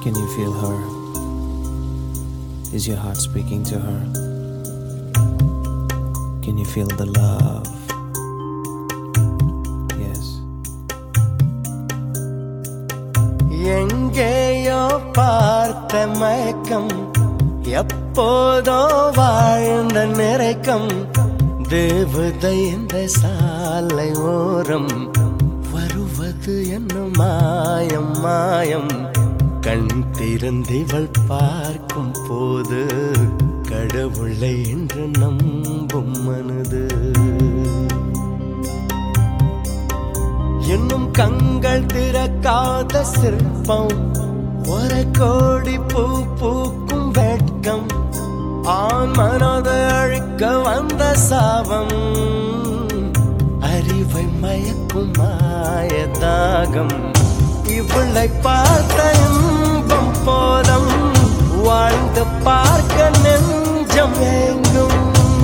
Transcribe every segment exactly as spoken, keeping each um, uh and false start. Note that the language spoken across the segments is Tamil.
Can you feel her? Is your heart speaking to her? Can you feel the love? Yes. எங்கேயோ பார்த்த மயக்கம், எப்போதோ வாழ்ந்த நிறைக்கம், தேவதை இந்த சாலை ஓரம் வருவது என்ன மாயம் மாயம். கண் திறந்திவள் பார்க்கும் போது கடவுளை என்று நம்பும் மனது. இன்னும் கண்கள் திறக்காத சிற்பம், ஒரு கோடி பூ பூக்கும் வெட்கம், ஆண் மனதை அழிக்க வந்த சாபம், அறிவை மயக்கும் மாயதாகம். இவளை பார்த்த இன்பம் போதும், வாழ்ந்து பார்க்க நெஞ்சம் ஏங்கும்.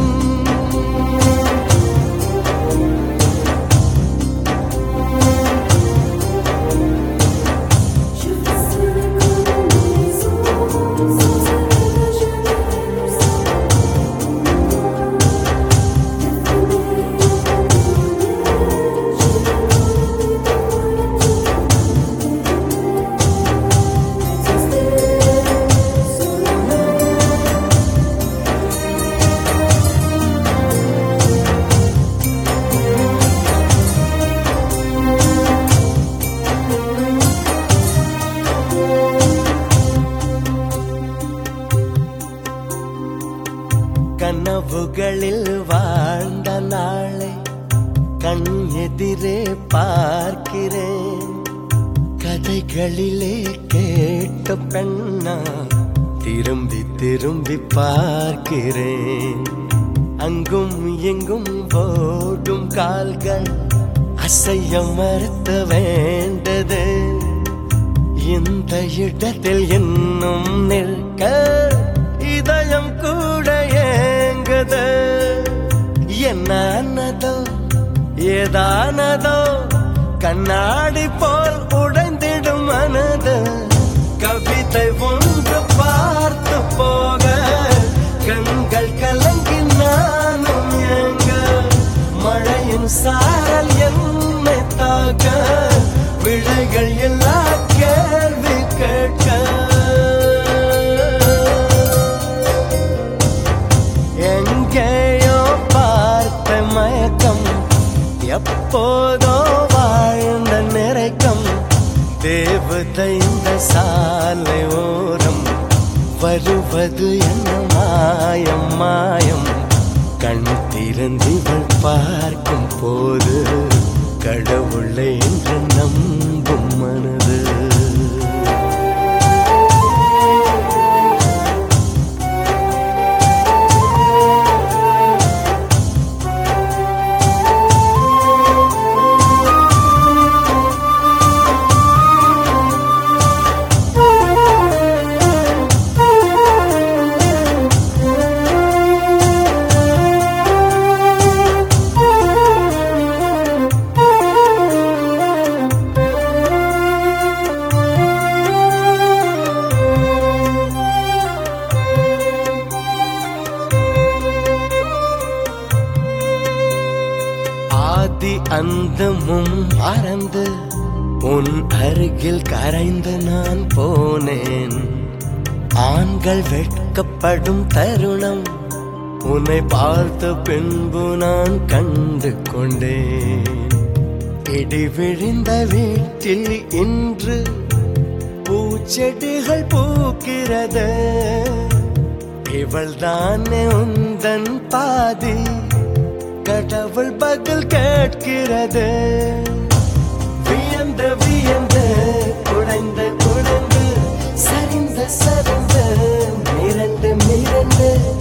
கனவுகளில் வாழ்ந்த நாளை கண் எதிரே பார்க்கிறேன். கதைகளிலே கேட்ட பெண்ணா திரும்பி திரும்பி பார்க்கிறேன். அங்கும் எங்கும் ஓடும் கால்கள் அசைய மறுத்த வேண்டது. இந்த இடத்தில் இன்னும் நிற்க இதயம் கூட ஏங்குது. என்னதோ ஏதானதோ கண்ணாடி போல் உடைந்திடும் மனது. கவிதை ஒன்று பார்த்து போக கண்கள் கலங்கி நானும் ஏங்க. மழையின் சாரல் என்னை தாக்க விடைகள் எல்லா கேள்வி கேட்க. எங்கேயோ பார்த்த மயக்கம், எப்போதோ வாழ்ந்த நிறைக்கம், தேவதை இந்த சாலை ஓரம் வருவது என்ன மாயம் மாயம். கண் திறந்திவள் பார்க்கும் போது கடவுளை என்று நம்பும் மனது. அந்தமும் மறந்து உன் அருகில் கரைந்து நான் போனேன். ஆண்கள் வெட்கப்படும் தருணம் உன்னை பார்த்த பின்பு நான் கண்டு கொண்டேன். இடி விழுந்த வீட்டில் இன்று பூச்செடிகள் பூக்கிறது. இவள் தானே உந்தன் பாதி, கடவுள் பதில் கேட்கிறது. வியந்து வியந்து குடைந்து குடைந்து சரிந்து சரிந்து மிரண்டு மிரண்டு